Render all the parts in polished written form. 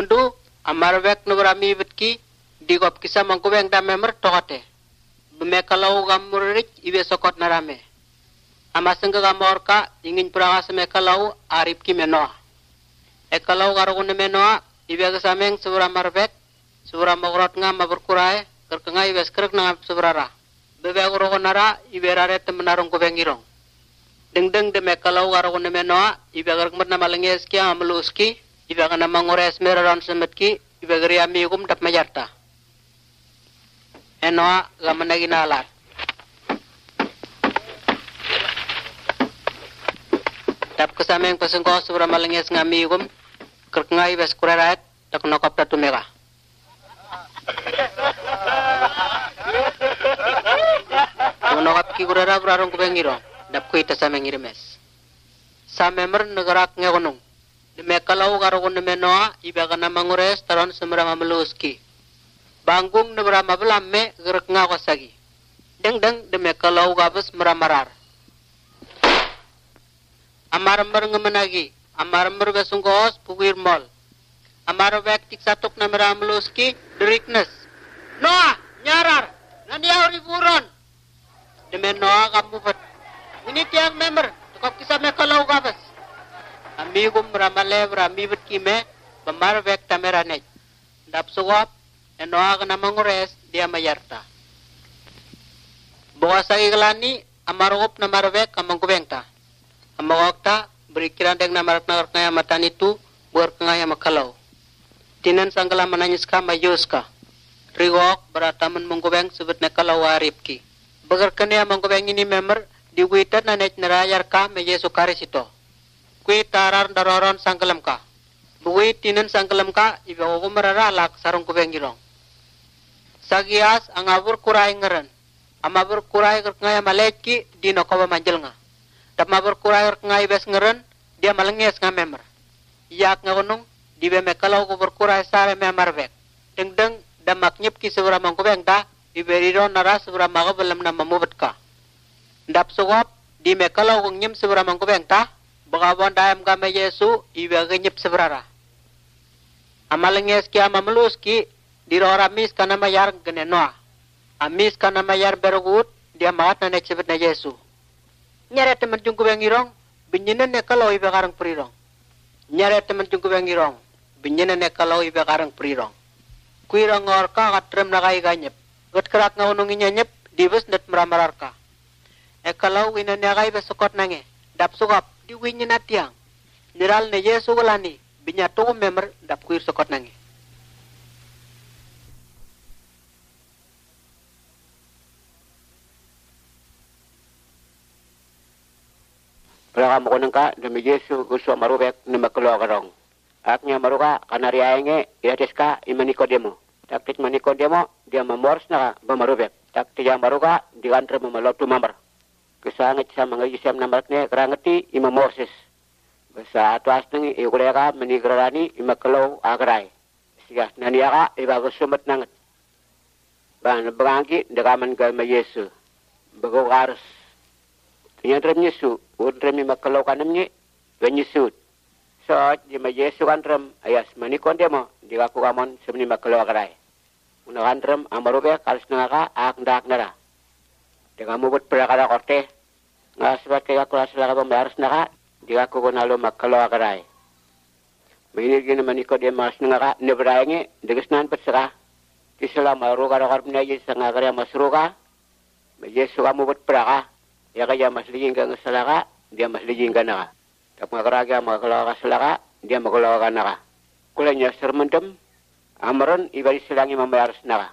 Mundu amarwek nubrami bitki digop kisa mangkubeng da member tokote. Bemekalau gamurik ibe sokot narame. Amasengga gamorka ingin puraga semekalau arip ki menoa. Ekalau garugun menoa ibe kesameng sebura marwek sebura mogrot ngam berkurai kerkengai ibe skrek nangap seburara. Bebe gurugun nara ibe rare temenarung kubeng irong. Deng-deng demekalau garugun menoa ibe gerkmer nama lengeski ameluski ibe kana mangores meraron semetki ibe geri amigum dap majarta. Enoa gamanagi nalat. Dap kesameng pasengko sebura malenges ngamigum kerkengai ibe skurarat tak nokop tatu merah. Nokap ki gurara burarong kubeng irong dap kuita sameng irimes. Samemer negerak ngegonong. Demekalau garugun menoa ibe kana mangures taron semera mameluski. Banggung nebra mabelamme gerek ngakosagi. Deng-deng demekalau gabes meramarar. Amarmer ngemenagi, amarmer besungkos puguir mol. Amar wek tik satuk namera mameluski deriknes. Noa nyarar nandiaw riburon. Demen noa kabupet. Ini tiang member tukap kisah mekalau gabes. Amigum ramale ramibet kime bemar wek tameranej. Dap sugop enoa kena mangures dia mayarta. Bawa sagi gelani amarup namar wek amangkubengta. Amagokta berikiran deng namarak ngaya matan itu berkengaya makalau. Tinan sanggala mananyiska mayuska. Rigok berataman mangkubeng sebut mekalau aripki. Begerkene mangkubeng ini member diuitan nanet nerayar ka meyesu karisito. Kui tarar daroron sangkelam ka. Bui tinan sangkelam ka ibe ogumerara lak sarung kubeng girong. Sagias angabur kurai ngeren. Amabur kurai kerkengaya maleki di nokoba manjel nga. Dap mabur kurai kerkengaya bes ngeren dia malenges nga member. Yak ngagunung di be mekalau kubur kurai sare member bek. Deng-deng damak nyep ki sebura mangkubeng ta iberiron nara sebura maga belum nama mubet ka. Dap sugop di mekalau nyem sebura mangkubeng ta bagabon daem game Yesu ibe nyep seburara. Amalenges ki amameluski di roramis kana mayar genenoa. Amis kana mayar berugut dia maat na necebet na Yesu. Nyare temen jungku bengirong binyinen ne kalau ibe karang perirong. Nyare temen jungku bengirong binyinen ne kalau ibe karang perirong. Kuirang orka katrem nakai ganyep. Gat kerak ngaunungi nyanyep dibes net meramararka. Kalau ina nakai besokot nange dap sugap di winyin atiang. Niral ne Yesu galani binyatu member dap kuir sokot nange. Pelakam ko nangka demi Yesu gusto marubek na makalo karong. Aknya maruka kanari ayenge iates ka ima Nikodemo. Taktik ma Nikodemo dia mamors na ba marubek. Taktik yang maruka di kantre mamalotu mamar. Kesangit sa mga isem na marakne karangati ima morses. Basa atwas nang iukuleka manigrarani ima kalau agray. Sigas naniyaka iba gusumat nangat. Ba nabangi dakaman ka ma Yesu. Bago karos. Yang rem Yesu, rem makalo kanamnya, benyesut. So, di Yesu kan rem ayas Nikodemo di kaku kamon sebeni makalo akarai. Unakan rem amarobe kalis nangaka ak ndak nara. Di kamu buat berakada korte, ngasbat kaya kelas laka pembayaras naka di kaku konalo makalo akarai. Begini gini Nikodemo as nangaka nebrayangi degesnan persera. Kisela maru kada korpnya Yesu ngakari masruka. Yesu kamu buat berakah. Ya kaya mas liging ka salaka, dia mas liging ka naka. Tap ngakaraga makalaka salaka, dia makalaka naka. Kulanya sermendem, amaron ibari silangi mamayaras naka.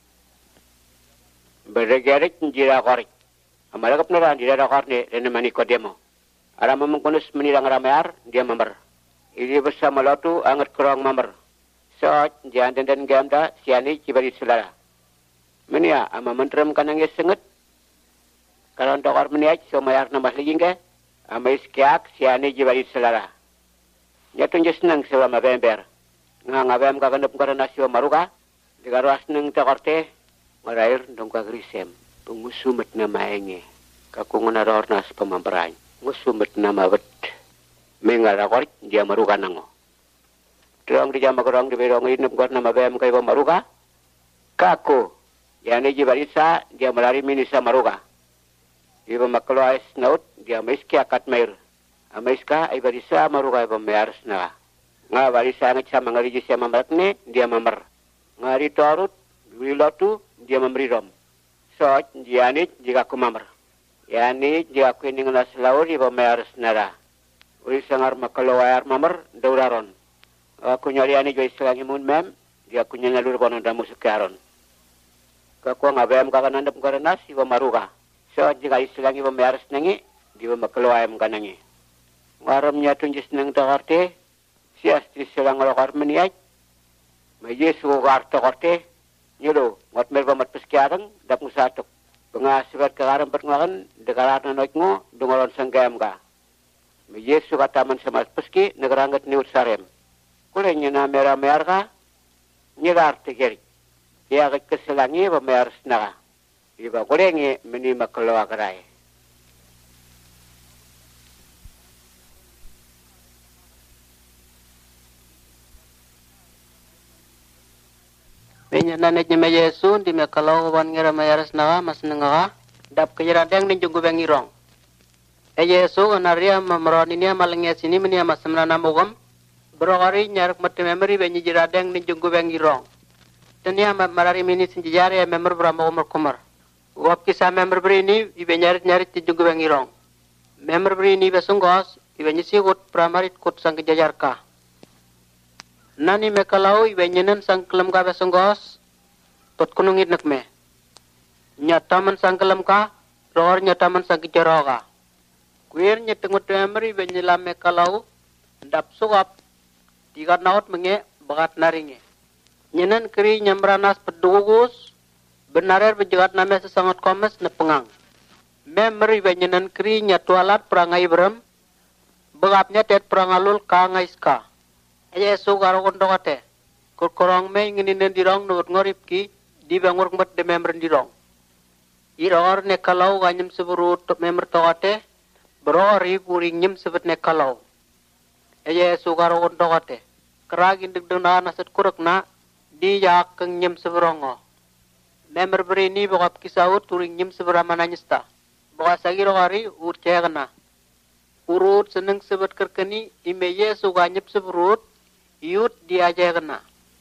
Bergerik njira korik. Amalakap nara njira korne rene Nikodemo. Aram mengkunus menilang ramayar, dia member. Ini bersama lotu angat kerong member. So, jangan dan gamda siani cibari selala. Menia ama mentrem kanang senget. Kalau untuk orang meniak, so mayar nambah lagi ke, amai sekiak siani jibari selara. Nyatun je senang selama bember. Ngabem kakandap karena siwa maruka, digaruas neng takorte, marair dongka grisem, pengusumet nama enge, kakungan arornas pemamperan, ngusumet nama bet, mengarakor dia maruka nango. Terong di jama kerong di berong ini buat nama bem kai maruka. Kaku, yani jibarisa dia melari minisa maruka. Iba makalo ais naut dia meski akat mair. Amaiska ibarisa maruka iba mayar snaga. Nga barisa ngat sama ngari jisi mamratne dia mamar. Ngari torut wilatu dia memrirom. So jiani jika aku mamar. Yani jika aku ini ngelas laur iba mayar snaga. Uri sangar makalo ayar mamar dauraron. Aku nyari ani jois lagi mun mem, dia aku nyari lur bono damu sekaron. Kaku ngabem kakan andap karanas iba maruka. So jika islangi iba mayar snangi, dia makalo ayam kanangi. Ngaramnya tunjis nang takarte, siasti selang lokar meniaj, majes ugarto karte, nyulo ngot merba mat peskiarang dap musatok. Pengasibat kekaram perkenalkan dekarana noikmo dungalon sanggam ka. Majes suka taman sama peski negerangat niut sarem. Kulenya na mera ka nyegar tegeri. Ya keselangi ba mer snaga. Iba kulengi meni makalo akarai. Benya nanet nyeme Yesu di makalo wan ngira mayar snaga mas nenga dap kejeradeng ni jungu bengirong. Yesu onaria mamroni ni malengnya sini meni masamna namugam. Berokari nyarak mati memori benyi jiradeng ni junggu bengirong. Tania marari mini sinjari member berama umur kumar. Wap kisah member berini ibe nyarit di junggu bengirong. Member berini besunggos ibe nyisi kut pramarit kut sang kejajarka. Nani mekalau ibe nyenen sang kelem ka besunggos tot kunungit nekme. Nyataman sang kelem ka rohor nyataman sang kejaroka. Kuir nyetengut memori ibe nyelam mekalau dap sugap tiga naut menge bagat naringe. Nyenan keri nyamranas pedugus benarer bejagat nama sesangat komes nepengang. Memeri benyenan keri nyatualat perangai berem begapnya tet perangalul kangai ska. Yesu karo kondokate. Kurkorong me nginin dirong nut ngorip ki di bangur ngot de member dirong. Iror ne kalau ganyem seberut member tokate berori puring nyem sebet ne kalau. Yesu karo kondokate. Keragin degdena nasat kurek na di yak nyem seberongo. Member berini bokap kisaut turing nyem seberama nanyesta. Bokas lagi rokari urcegna. Urut seneng sebet kerkeni ime Yesu ganyep seberut iut diajegna.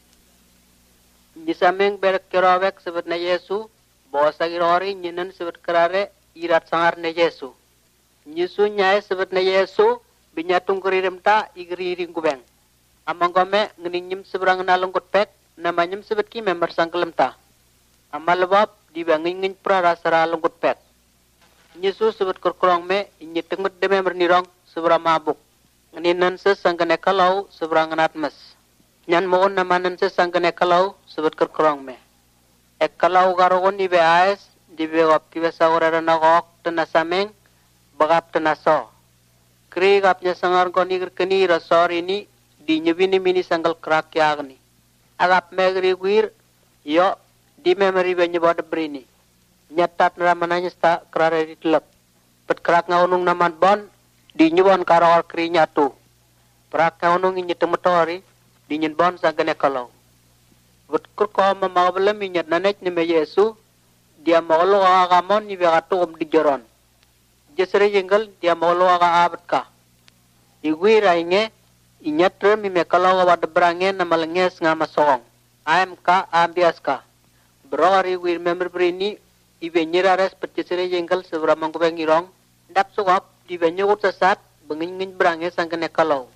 Disameng berek kerawek sebet na Yesu bokas lagi rokari nyenen sebet kerare irat sangar na Yesu. Yesu nyai sebet na Yesu binyatung kerirem ta igri ringkubeng. Amang kome ngeninyem seberang nalungkut pek namanyem sebet ki member sangkelem ta. Amalabab dibangingin pra rasara lungkut pek. Yesus sebet kurkurang me inyeteng met de member nirong seberang mabuk. Ngeninan sesangkene kalau seberang ngenat mes. Nyan mohon namanan sesangkene kalau sebet kurkurang me. Kalau garogon ibe ais dibe wap kibe saurara nagok tenasameng bagap tenaso. Kri gapnya sangar koni kerkeni rasor ini di nyebini mini sanggal kerak yagni. Agap megri guir, yo di memori benye boda berini. Nyatat neramananya sta kerare ditelep. Pet kerak ngaunung naman bon, di nyebon karawal kri nyatu. Perak ngaunung inye temetori, di nyen bon sangkene kalau. Pet kurko memagabelem inyat nanet ni me Yesu, dia maulo agamon ni begatu di joron. Jesere jengkel dia maulo aga abet ka. Iguira inge, inyatre mi mekalau wad berangen na malenges nga masong. AMK ambias ka. Berori wir member berini ibe nyirares petisere jengkel sebra mangkubeng irong. Dap sugap di benyugut sesat bengin berangen sangkene kalau.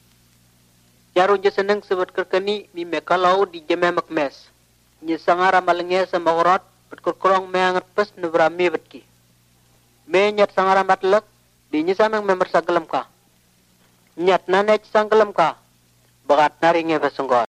Jaru jeseneng sebut kerkeni mi mekalau di jeme makmes. Nyesangara malenges samagorot petkurkurong meangat pes nebrami betki. Me nyat sangara matlek di nyesameng member sagelem ka. Nyat nanet sanggelem ka. Bagat naringe besenggot.